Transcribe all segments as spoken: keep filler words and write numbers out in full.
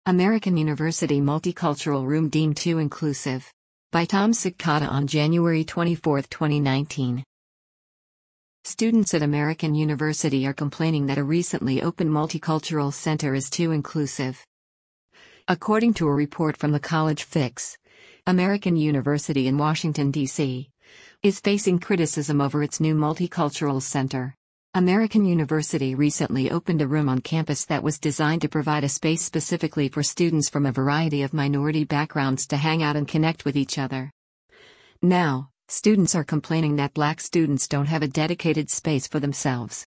American University Multicultural Room Deemed Too Inclusive. By Tom Sikata on January twenty-fourth, twenty nineteen. Students at American University are complaining that a recently opened multicultural center is too inclusive. According to a report from the College Fix, American University in Washington, D C is facing criticism over its new multicultural center. American University recently opened a room on campus that was designed to provide a space specifically for students from a variety of minority backgrounds to hang out and connect with each other. Now, students are complaining that black students don't have a dedicated space for themselves.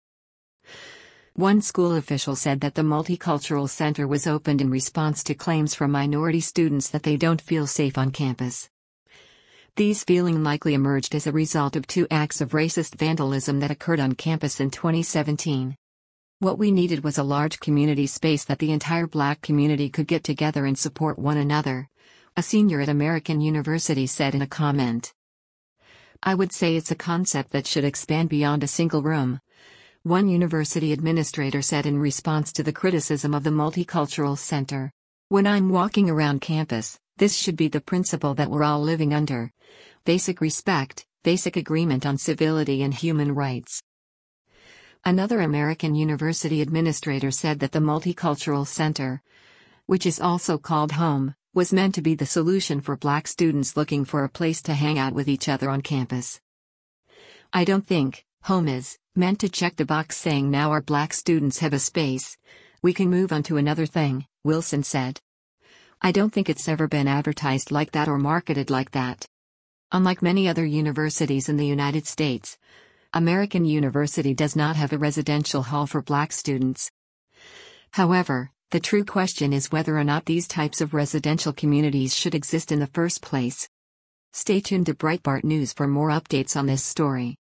One school official said that the multicultural center was opened in response to claims from minority students that they don't feel safe on campus. These feelings likely emerged as a result of two acts of racist vandalism that occurred on campus in twenty seventeen. What we needed was a large community space that the entire black community could get together and support one another, a senior at American University said in a comment. I would say it's a concept that should expand beyond a single room, one university administrator said in response to the criticism of the multicultural center. When I'm walking around campus, this should be the principle that we're all living under: basic respect, basic agreement on civility and human rights. Another American University administrator said that the Multicultural Center, which is also called home, was meant to be the solution for black students looking for a place to hang out with each other on campus. I don't think home is meant to check the box saying now our black students have a space, we can move on to another thing, Wilson said. I don't think it's ever been advertised like that or marketed like that. Unlike many other universities in the United States, American University does not have a residential hall for black students. However, the true question is whether or not these types of residential communities should exist in the first place. Stay tuned to Breitbart News for more updates on this story.